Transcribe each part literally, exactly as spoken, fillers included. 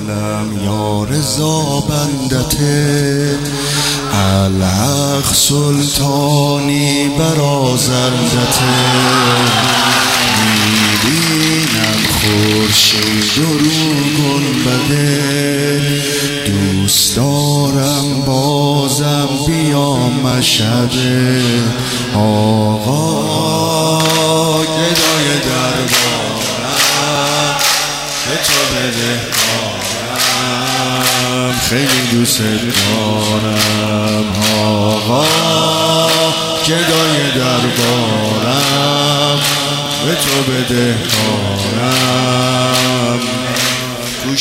دلم یا رضا بندته، الحق سلطانی برازندته. میبینم خورشید و رو گنبده، دوست دارم بازم بیام مشهد. آقا گدای دربارم به تو بدهکارم، خیلی دوست دارم. آقا گدای دربارم به تو بدهکارم. گوش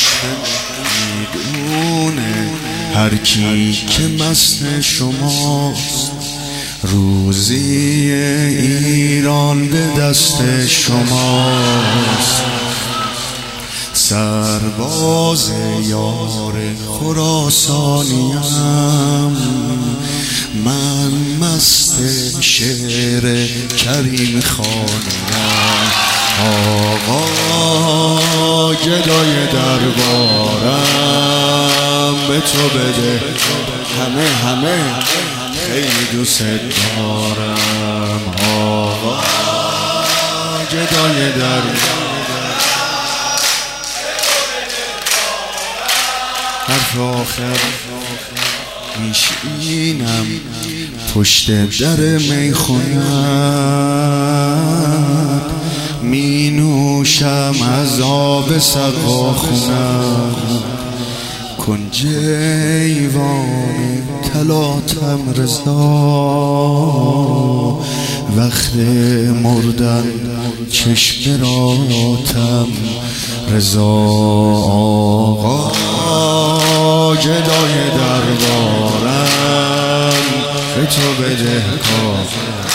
میدونه هر کی که مست شماست، روزی ایران به دست شماست. سرباز یار خراسانیم، من مست شعر کریم خانیم. آقا گدای دربارم به تو بده، همه همه خیلی دوست دارم. آقا گدای دربارم حرف آخر میشینم پشت در میخونم، می نوشم از آب سقا خونم. کنج ایوان طلاتم رضا، وقت مردن چشم راتم رضا. آقا گدای دربارم به تو بدهکارم،